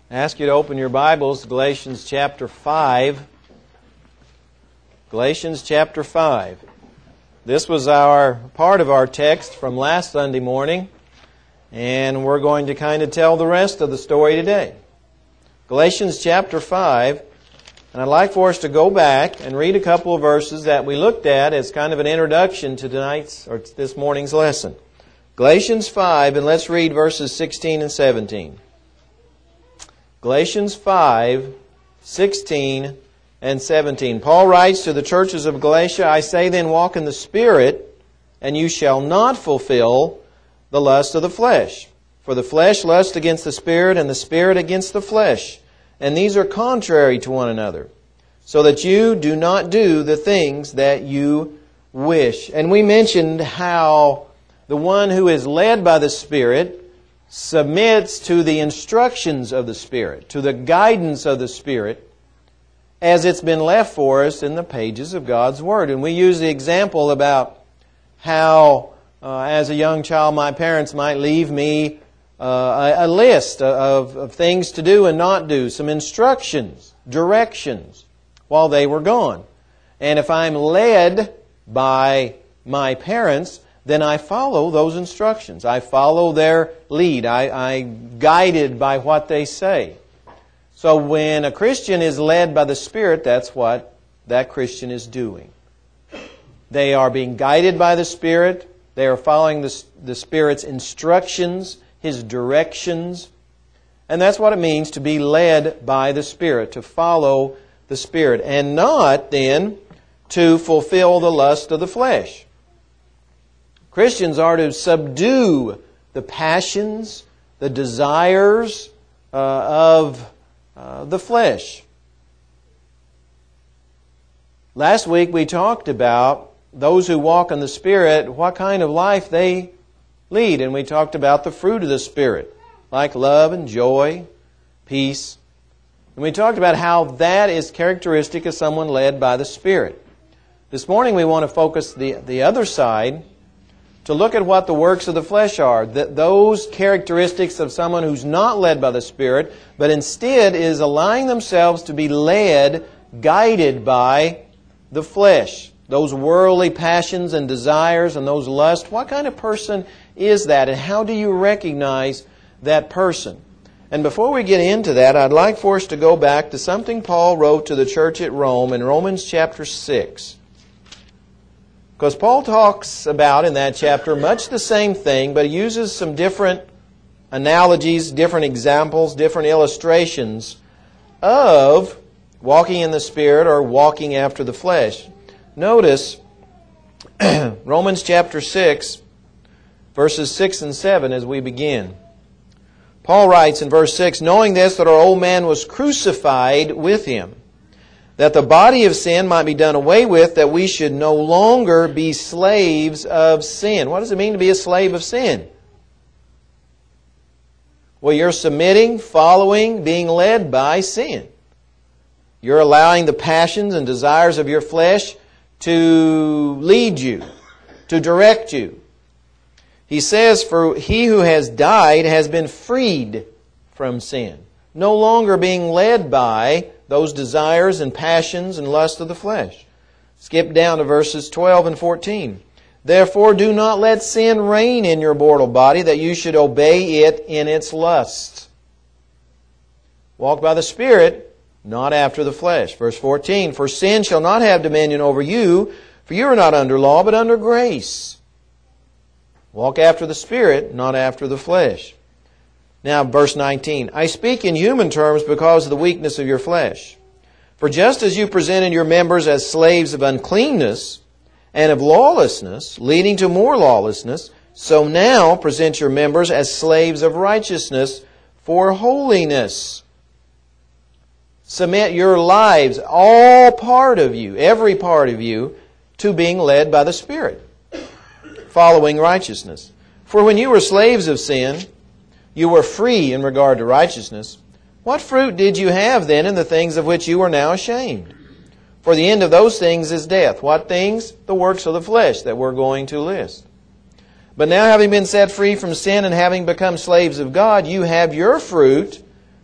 I ask you to open your Bibles to Galatians chapter 5. Galatians chapter 5. This was part of our text from last Sunday morning, and we're going to kind of tell the rest of the story today. Galatians chapter 5, and I'd like for us to go back and read a couple of verses that we looked at as kind of an introduction to this morning's lesson. Galatians 5, and let's read verses 16 and 17. Galatians 5, 16 and 17. Paul writes to the churches of Galatia, I say then, walk in the Spirit, and you shall not fulfill the lust of the flesh. For the flesh lusts against the Spirit, and the Spirit against the flesh. And these are contrary to one another, so that you do not do the things that you wish. And we mentioned how the one who is led by the Spirit submits to the instructions of the Spirit, to the guidance of the Spirit, as it's been left for us in the pages of God's Word. And we use the example about how, as a young child, my parents might leave me a list of things to do and not do, some instructions, directions, while they were gone. And if I'm led by my parents, then I follow those instructions. I follow their lead. I'm guided by what they say. So when a Christian is led by the Spirit, that's what that Christian is doing. They are being guided by the Spirit. They are following the Spirit's instructions, His directions. And that's what it means to be led by the Spirit, to follow the Spirit, and not then to fulfill the lust of the flesh. Christians are to subdue the passions, the desires of the flesh. Last week we talked about those who walk in the Spirit, what kind of life they lead. And we talked about the fruit of the Spirit, like love and joy, peace. And we talked about how that is characteristic of someone led by the Spirit. This morning we want to focus the other side, to look at what the works of the flesh are, those characteristics of someone who's not led by the Spirit, but instead is allowing themselves to be led, guided by the flesh. Those worldly passions and desires and those lusts. What kind of person is that, and how do you recognize that person? And before we get into that, I'd like for us to go back to something Paul wrote to the church at Rome in Romans chapter 6. Because Paul talks about in that chapter much the same thing, but he uses some different analogies, different examples, different illustrations of walking in the Spirit or walking after the flesh. Notice Romans chapter 6, verses 6 and 7 as we begin. Paul writes in verse 6, knowing this, that our old man was crucified with Him, that the body of sin might be done away with, that we should no longer be slaves of sin. What does it mean to be a slave of sin? Well, you're submitting, following, being led by sin. You're allowing the passions and desires of your flesh to lead you, to direct you. He says, for he who has died has been freed from sin, no longer being led by those desires and passions and lust of the flesh. Skip down to verses 12 and 14. Therefore do not let sin reign in your mortal body, that you should obey it in its lusts. Walk by the Spirit, not after the flesh. Verse 14. For sin shall not have dominion over you, for you are not under law, but under grace. Walk after the Spirit, not after the flesh. Now, verse 19. I speak in human terms because of the weakness of your flesh. For just as you presented your members as slaves of uncleanness and of lawlessness, leading to more lawlessness, so now present your members as slaves of righteousness for holiness. Submit your lives, all part of you, every part of you, to being led by the Spirit, following righteousness. For when you were slaves of sin, you were free in regard to righteousness. What fruit did you have then in the things of which you are now ashamed? For the end of those things is death. What things? The works of the flesh that we're going to list. But now having been set free from sin and having become slaves of God, you have your fruit,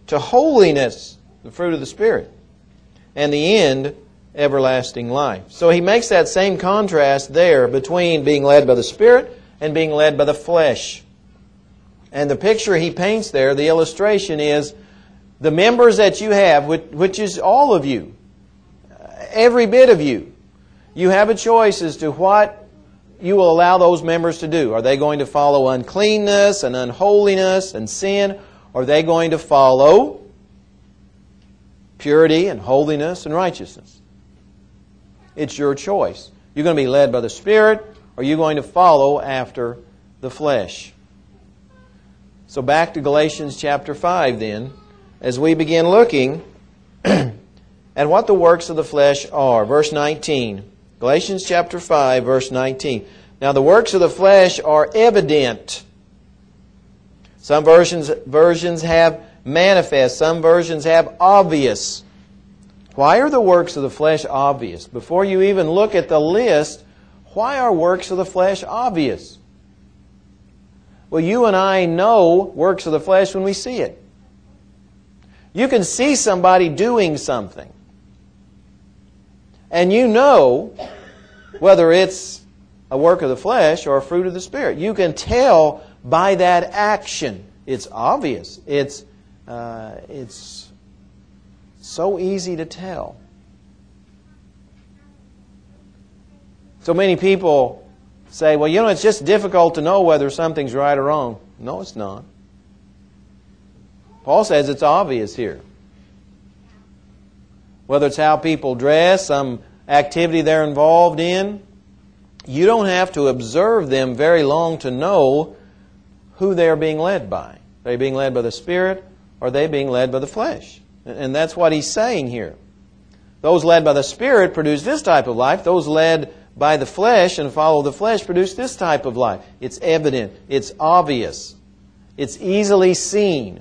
to holiness, the fruit of the Spirit, and the end, everlasting life. So he makes that same contrast there between being led by the Spirit and being led by the flesh. And the picture he paints there, the illustration is the members that you have, which is all of you, every bit of you. You have a choice as to what you will allow those members to do. Are they going to follow uncleanness and unholiness and sin? Or are they going to follow purity and holiness and righteousness? It's your choice. You're going to be led by the Spirit, or you're going to follow after the flesh. So back to Galatians chapter 5 then, as we begin looking at what the works of the flesh are. Verse 19. Galatians chapter 5, verse 19. Now the works of the flesh are evident. Some versions have manifest. Some versions have obvious. Why are the works of the flesh obvious? Before you even look at the list, why are works of the flesh obvious? Well, you and I know works of the flesh when we see it. You can see somebody doing something, and you know whether it's a work of the flesh or a fruit of the Spirit. You can tell by that action. It's obvious. It's so easy to tell. So many people say, well, it's just difficult to know whether something's right or wrong. No, it's not. Paul says it's obvious here. Whether it's how people dress, some activity they're involved in, you don't have to observe them very long to know who they are being led by. Are they being led by the Spirit, or are they being led by the flesh? And that's what he's saying here. Those led by the Spirit produce this type of life. Those led by the flesh and follow the flesh produce this type of life. It's evident. It's obvious. It's easily seen.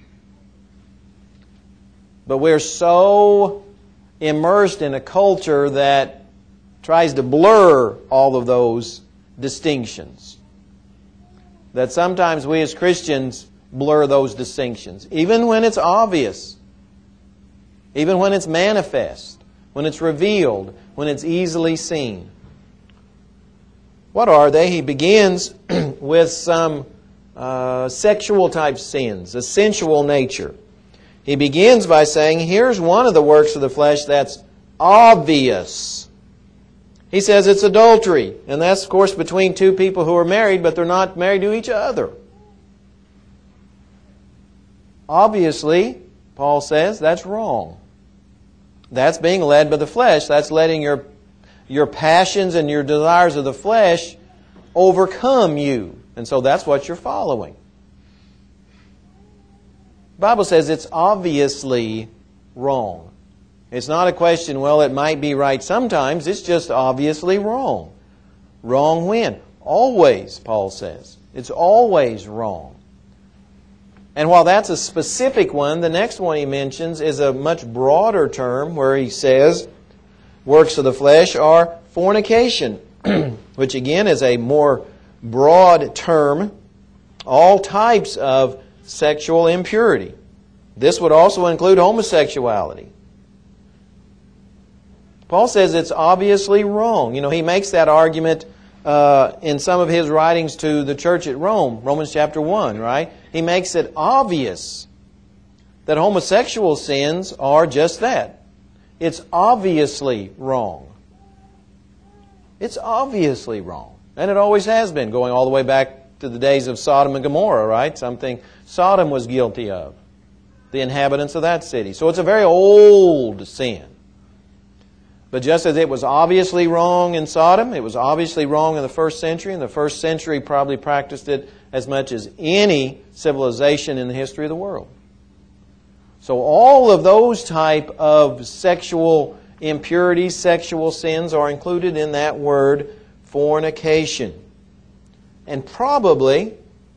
But we're so immersed in a culture that tries to blur all of those distinctions that sometimes we as Christians blur those distinctions, even when it's obvious, even when it's manifest, when it's revealed, when it's easily seen. What are they? He begins with some sexual type sins, a sensual nature. He begins by saying, here's one of the works of the flesh that's obvious. He says it's adultery. And that's, of course, between two people who are married, but they're not married to each other. Obviously, Paul says, that's wrong. That's being led by the flesh. That's letting your passions and your desires of the flesh overcome you. And so that's what you're following. The Bible says it's obviously wrong. It's not a question, well, it might be right sometimes. It's just obviously wrong. Wrong when? Always, Paul says. It's always wrong. And while that's a specific one, the next one he mentions is a much broader term where he says works of the flesh are fornication, which again is a more broad term. All types of sexual impurity. This would also include homosexuality. Paul says it's obviously wrong. He makes that argument in some of his writings to the church at Rome, Romans chapter 1, right? He makes it obvious that homosexual sins are just that. It's obviously wrong. It's obviously wrong. And it always has been, going all the way back to the days of Sodom and Gomorrah, right? Something Sodom was guilty of, the inhabitants of that city. So it's a very old sin. But just as it was obviously wrong in Sodom, it was obviously wrong in the first century, and the first century probably practiced it as much as any civilization in the history of the world. So all of those type of sexual impurities, sexual sins are included in that word fornication. And probably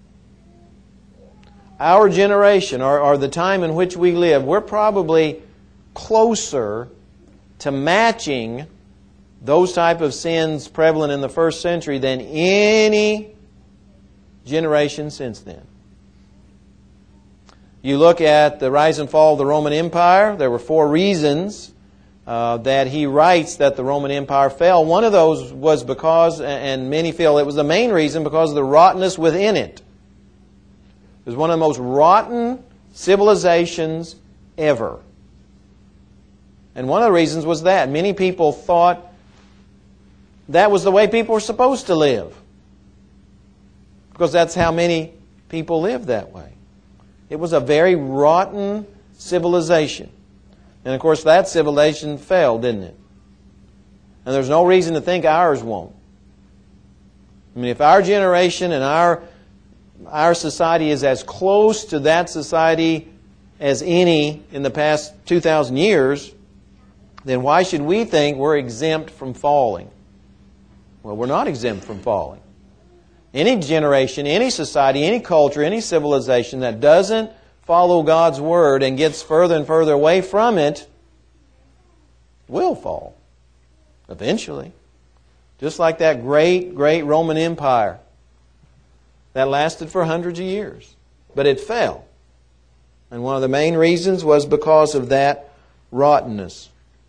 our generation, or the time in which we live, we're probably closer to matching those type of sins prevalent in the first century than any generation since then. You look at the rise and fall of the Roman Empire, there were 4 reasons that he writes that the Roman Empire fell. One of those was because, and many feel it was the main reason, because of the rottenness within it. It was one of the most rotten civilizations ever. And one of the reasons was that. Many people thought that was the way people were supposed to live. Because that's how many people lived that way. It was a very rotten civilization. And of course that civilization fell, didn't it? And there's no reason to think ours won't. I mean, if our generation and our society is as close to that society as any in the past 2,000 years, then why should we think we're exempt from falling? Well, we're not exempt from falling. Any generation, any society, any culture, any civilization that doesn't follow God's Word and gets further and further away from it will fall eventually. Just like that great, great Roman Empire that lasted for hundreds of years. But it fell. And one of the main reasons was because of that rottenness.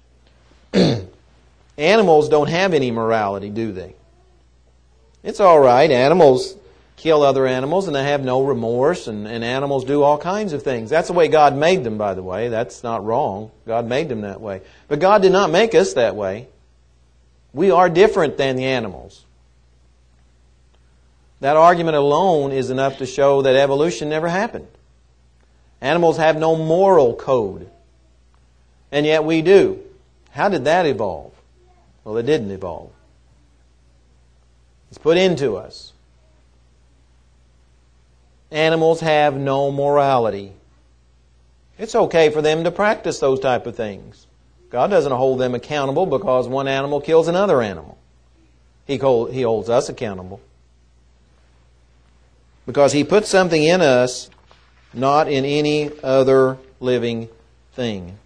Animals don't have any morality, do they? It's all right. Animals kill other animals and they have no remorse, and animals do all kinds of things. That's the way God made them, by the way. That's not wrong. God made them that way. But God did not make us that way. We are different than the animals. That argument alone is enough to show that evolution never happened. Animals have no moral code. And yet we do. How did that evolve? Well, it didn't evolve. It's put into us. Animals have no morality. It's okay for them to practice those type of things. God doesn't hold them accountable because one animal kills another animal. He holds us accountable. Because He put something in us, not in any other living thing.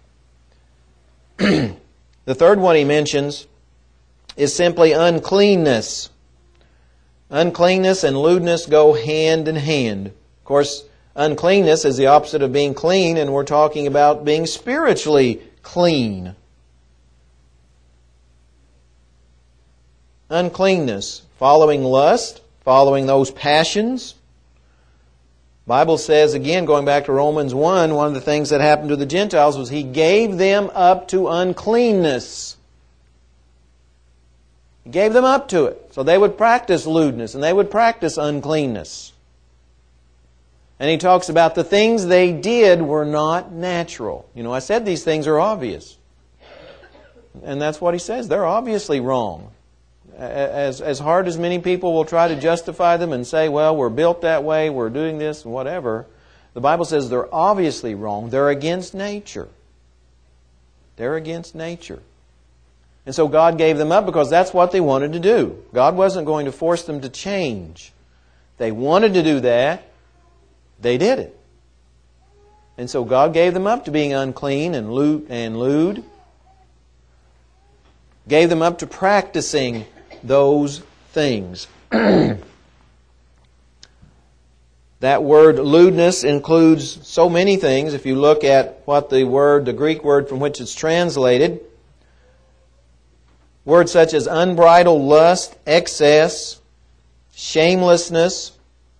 The third one He mentions is simply uncleanness. Uncleanness and lewdness go hand in hand. Of course, uncleanness is the opposite of being clean, and we're talking about being spiritually clean. Uncleanness, following lust, following those passions. The Bible says, again, going back to Romans 1, one of the things that happened to the Gentiles was He gave them up to uncleanness. He gave them up to it. So they would practice lewdness and they would practice uncleanness. And He talks about the things they did were not natural. You know, I said these things are obvious. And that's what He says. They're obviously wrong. As hard as many people will try to justify them and say, well, we're built that way, we're doing this, and whatever, the Bible says they're obviously wrong. They're against nature. They're against nature. And so God gave them up because that's what they wanted to do. God wasn't going to force them to change. They wanted to do that. They did it. And so God gave them up to being unclean and lewd. Gave them up to practicing those things. That word lewdness includes so many things. If you look at what the Greek word from which it's translated, words such as unbridled lust, excess, shamelessness.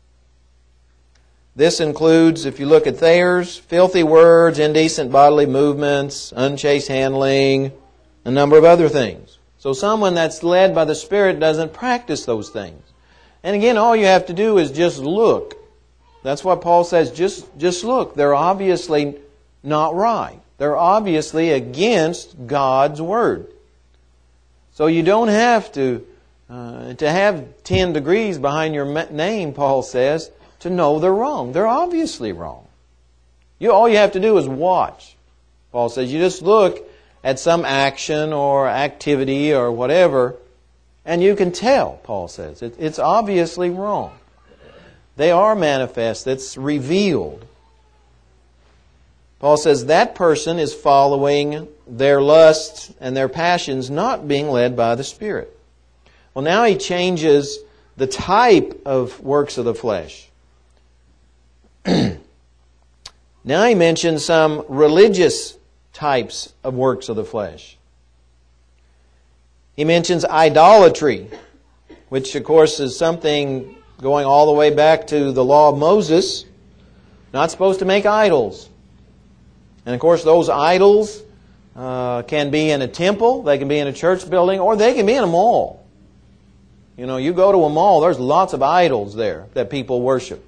This includes, if you look at Thayer's, filthy words, indecent bodily movements, unchaste handling, a number of other things. So someone that's led by the Spirit doesn't practice those things. And again, all you have to do is just look. That's what Paul says, just look. They're obviously not right. They're obviously against God's Word. So you don't have to have 10 degrees behind your name, Paul says, to know they're wrong. They're obviously wrong. All you have to do is watch. Paul says you just look at some action or activity or whatever, and you can tell, Paul says. It's obviously wrong. They are manifest. It's revealed. Paul says that person is following their lusts and their passions, not being led by the Spirit. Well, now he changes the type of works of the flesh. Now he mentions some religious types of works of the flesh. He mentions idolatry, which of course is something going all the way back to the law of Moses. Not supposed to make idols. And of course those idols can be in a temple, they can be in a church building, or they can be in a mall. You know, you go to a mall, there's lots of idols there that people worship.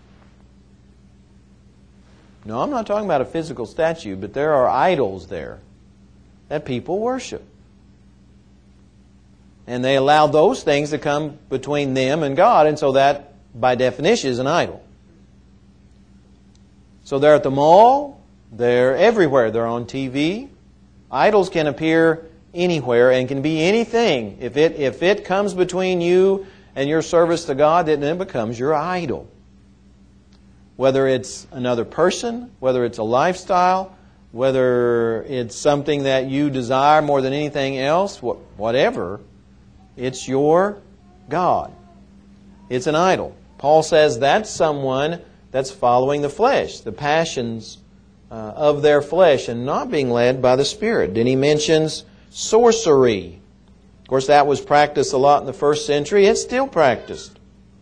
No, I'm not talking about a physical statue, but there are idols there that people worship. And they allow those things to come between them and God, and so that, by definition, is an idol. So they're at the mall, they're everywhere, they're on TV. Idols can appear anywhere and can be anything. If it comes between you and your service to God, then it becomes your idol. Whether it's another person, whether it's a lifestyle, whether it's something that you desire more than anything else, whatever, it's your God. It's an idol. Paul says that's someone that's following the flesh, the passions of their flesh, and not being led by the Spirit. Then he mentions sorcery. Of course, that was practiced a lot in the first century. It's still practiced.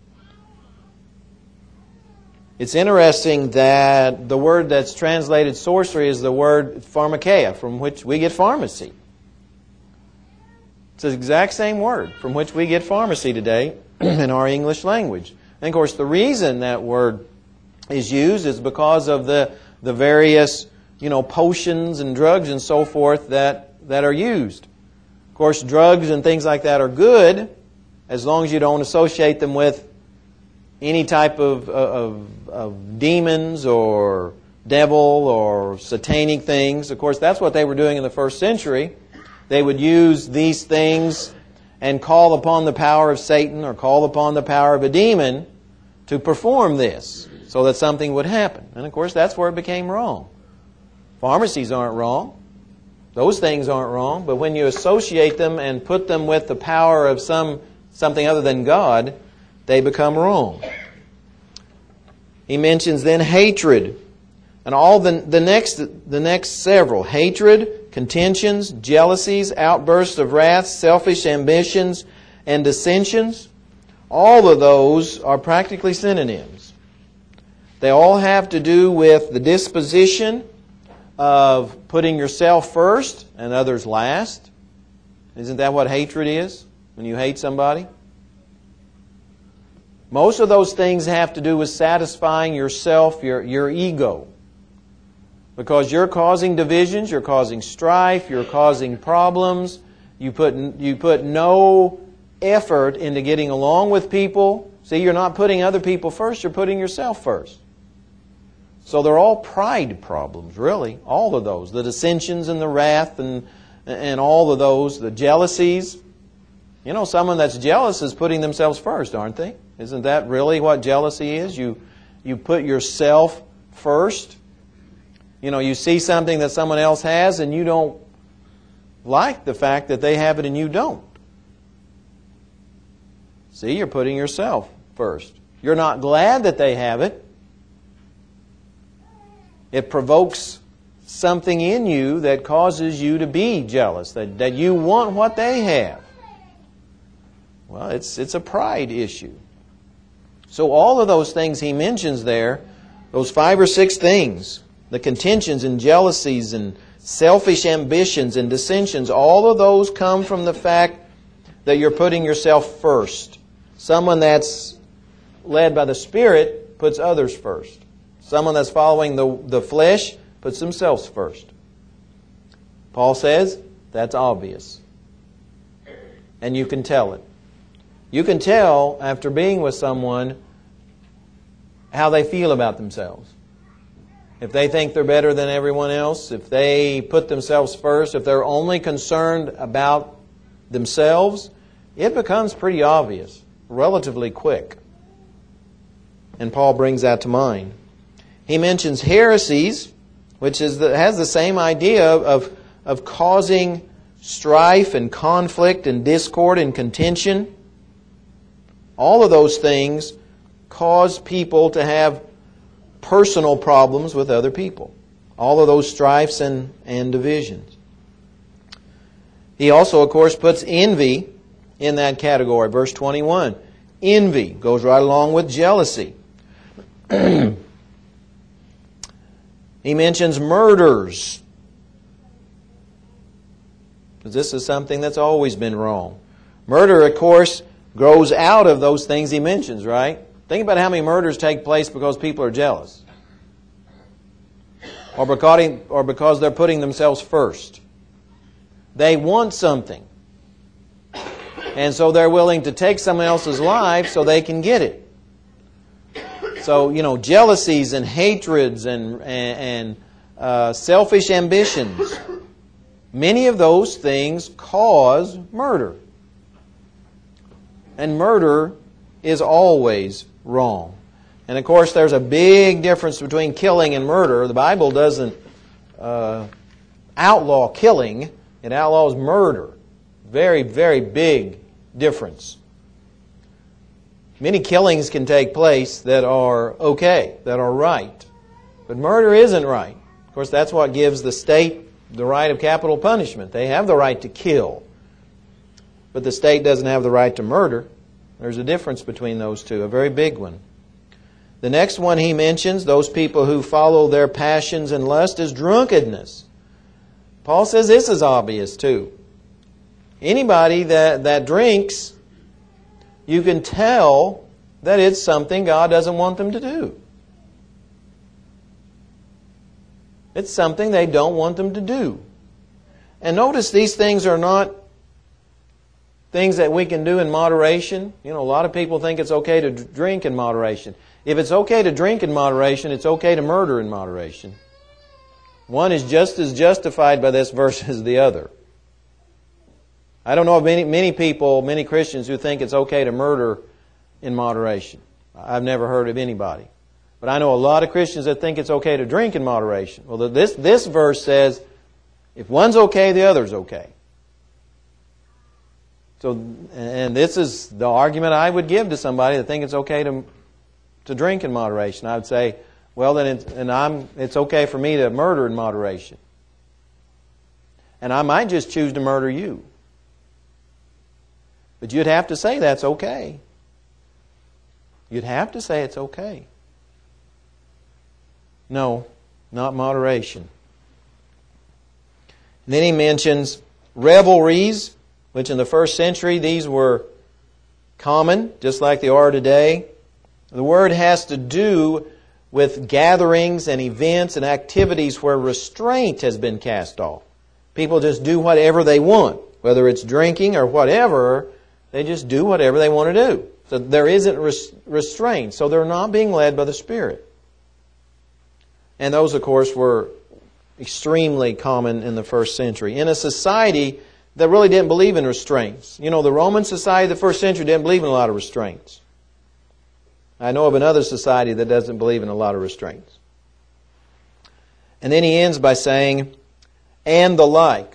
It's interesting that the word that's translated sorcery is the word pharmakeia, from which we get pharmacy. It's the exact same word from which we get pharmacy today in our English language. And of course, the reason that word is used is because of the various, potions and drugs and so forth that are used. Of course, drugs and things like that are good as long as you don't associate them with any type of demons or devil or satanic things. Of course, that's what they were doing in the first century. They would use these things and call upon the power of Satan or call upon the power of a demon to perform this so that something would happen. And of course, that's where it became wrong. Pharmacies aren't wrong. Those things aren't wrong. But when you associate them and put them with the power of something other than God, they become wrong. He mentions then hatred. And all the next several. Hatred, contentions, jealousies, outbursts of wrath, selfish ambitions, and dissensions. All of those are practically synonyms. They all have to do with the disposition of putting yourself first and others last. Isn't that what hatred is? When you hate somebody? Most of those things have to do with satisfying yourself, your ego. Because you're causing divisions, you're causing strife, you're causing problems. You put no effort into getting along with people. See, you're not putting other people first, you're putting yourself first. So they're all pride problems, really. All of those. The dissensions and the wrath and all of those. The jealousies. Someone that's jealous is putting themselves first, aren't they? Isn't that really what jealousy is? You put yourself first. You see something that someone else has and you don't like the fact that they have it and you don't. See, you're putting yourself first. You're not glad that they have it. It provokes something in you that causes you to be jealous, that you want what they have. Well, it's a pride issue. So all of those things he mentions there, those 5 or 6 things, the contentions and jealousies and selfish ambitions and dissensions, all of those come from the fact that you're putting yourself first. Someone that's led by the Spirit puts others first. Someone that's following the flesh puts themselves first. Paul says that's obvious. And you can tell it. You can tell after being with someone how they feel about themselves. If they think they're better than everyone else, if they put themselves first, if they're only concerned about themselves, it becomes pretty obvious, relatively quick. And Paul brings that to mind. He mentions heresies, which has the same idea of causing strife and conflict and discord and contention. All of those things cause people to have personal problems with other people. All of those strifes and divisions. He also, of course, puts envy in that category. Verse 21. Envy goes right along with jealousy. He mentions murders. Because this is something that's always been wrong. Murder, of course, grows out of those things he mentions, right? Think about how many murders take place because people are jealous. Or because they're putting themselves first. They want something. And so they're willing to take someone else's life so they can get it. So, jealousies and hatreds and selfish ambitions. Many of those things cause murder. And murder is always wrong. And of course, there's a big difference between killing and murder. The Bible doesn't outlaw killing. It outlaws murder. Very, very big difference. Many killings can take place that are okay, that are right. But murder isn't right. Of course, that's what gives the state the right of capital punishment. They have the right to kill. But the state doesn't have the right to murder. There's a difference between those two, a very big one. The next one he mentions, those people who follow their passions and lust, is drunkenness. Paul says this is obvious too. Anybody that drinks, you can tell that it's something God doesn't want them to do. It's something they don't want them to do. And notice these things are not things that we can do in moderation. A lot of people think it's okay to drink in moderation. If it's okay to drink in moderation, it's okay to murder in moderation. One is just as justified by this verse as the other. I don't know of many people, many Christians who think it's okay to murder in moderation. I've never heard of anybody. But I know a lot of Christians that think it's okay to drink in moderation. Well, this verse says, if one's okay, the other's okay. So, and this is the argument I would give to somebody that think it's okay to drink in moderation. I would say, well, then it's okay for me to murder in moderation. And I might just choose to murder you. But you'd have to say that's okay. You'd have to say it's okay. No, not moderation. And then he mentions revelries, which in the first century these were common, just like they are today. The word has to do with gatherings and events and activities where restraint has been cast off. People just do whatever they want, whether it's drinking or whatever. They just do whatever they want to do. So there isn't restraint. So they're not being led by the Spirit. And those, of course, were extremely common in the first century. In a society that really didn't believe in restraints. The Roman society of the first century didn't believe in a lot of restraints. I know of another society that doesn't believe in a lot of restraints. And then he ends by saying, and the like.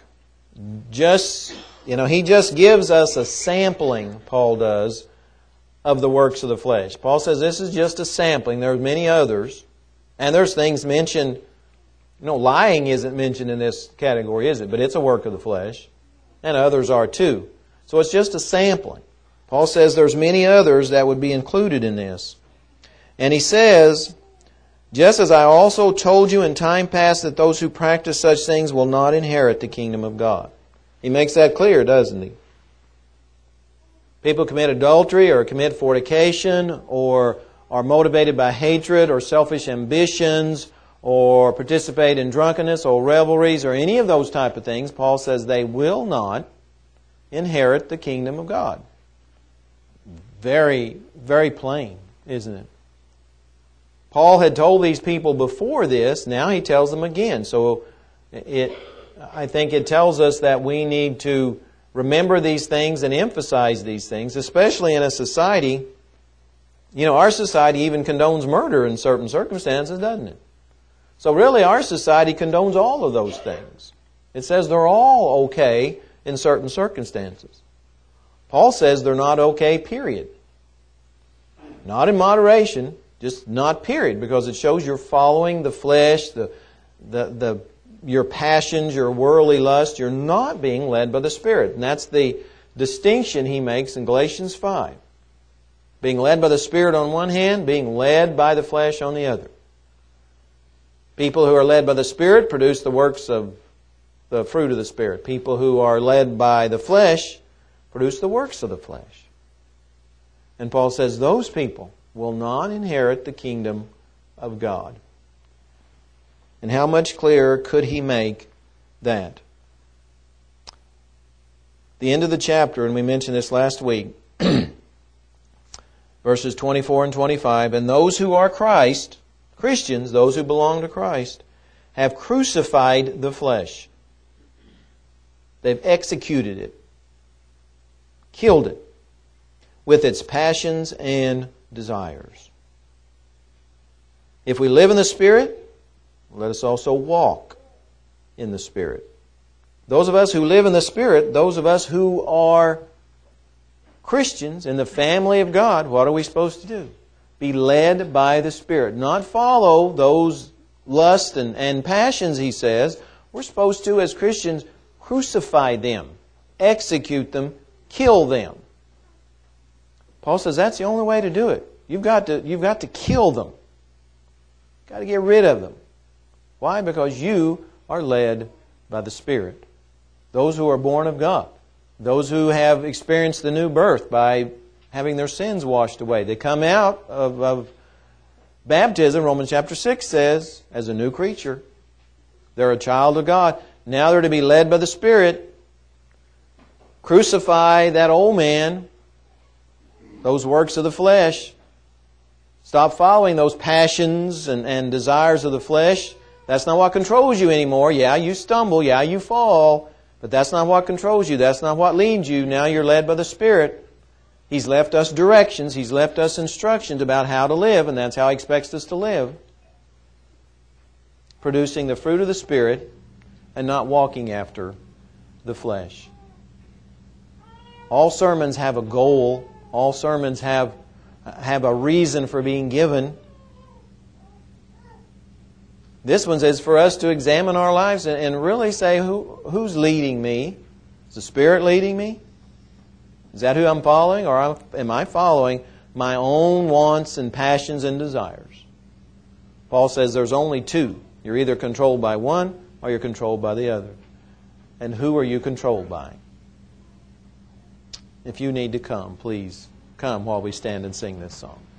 He just gives us a sampling, Paul does, of the works of the flesh. Paul says this is just a sampling. There are many others. And there's things mentioned. Lying isn't mentioned in this category, is it? But it's a work of the flesh. And others are too. So it's just a sampling. Paul says there's many others that would be included in this. And he says, just as I also told you in time past that those who practice such things will not inherit the kingdom of God. He makes that clear, doesn't he? People commit adultery or commit fornication or are motivated by hatred or selfish ambitions or participate in drunkenness or revelries or any of those type of things, Paul says they will not inherit the kingdom of God. Very, very plain, isn't it? Paul had told these people before this, now he tells them again. So I think it tells us that we need to remember these things and emphasize these things, especially in a society. Our society even condones murder in certain circumstances, doesn't it? So really our society condones all of those things. It says they're all okay in certain circumstances. Paul says they're not okay, period. Not in moderation, Just not period, because it shows you're following the flesh, your passions, your worldly lust. You're not being led by the Spirit. And that's the distinction he makes in Galatians 5. Being led by the Spirit on one hand, being led by the flesh on the other. People who are led by the Spirit produce the works of the fruit of the Spirit. People who are led by the flesh produce the works of the flesh. And Paul says those people will not inherit the kingdom of God. And how much clearer could he make that? The end of the chapter, and we mentioned this last week, verses 24 and 25, and those who are Christians, those who belong to Christ, have crucified the flesh. They've executed it, killed it, with its passions and desires. If we live in the Spirit, let us also walk in the Spirit. Those of us who live in the Spirit, those of us who are Christians in the family of God, what are we supposed to do? Be led by the Spirit. Not follow those lusts and passions, he says. We're supposed to, as Christians, crucify them, execute them, kill them. Paul says that's the only way to do it. You've got to kill them. You've got to get rid of them. Why? Because you are led by the Spirit. Those who are born of God. Those who have experienced the new birth by having their sins washed away. They come out of baptism, Romans chapter 6 says, as a new creature. They're a child of God. Now they're to be led by the Spirit. Crucify that old man, those works of the flesh. Stop following those passions and desires of the flesh. That's not what controls you anymore. Yeah, you stumble. Yeah, you fall. But that's not what controls you. That's not what leads you. Now you're led by the Spirit. He's left us directions. He's left us instructions about how to live, and that's how He expects us to live. Producing the fruit of the Spirit and not walking after the flesh. All sermons have a goal. All sermons have a reason for being given. This one says for us to examine our lives and really say, who's leading me? Is the Spirit leading me? Is that who I'm following? Or am I following my own wants and passions and desires? Paul says there's only two. You're either controlled by one or you're controlled by the other. And who are you controlled by? If you need to come, please come while we stand and sing this song.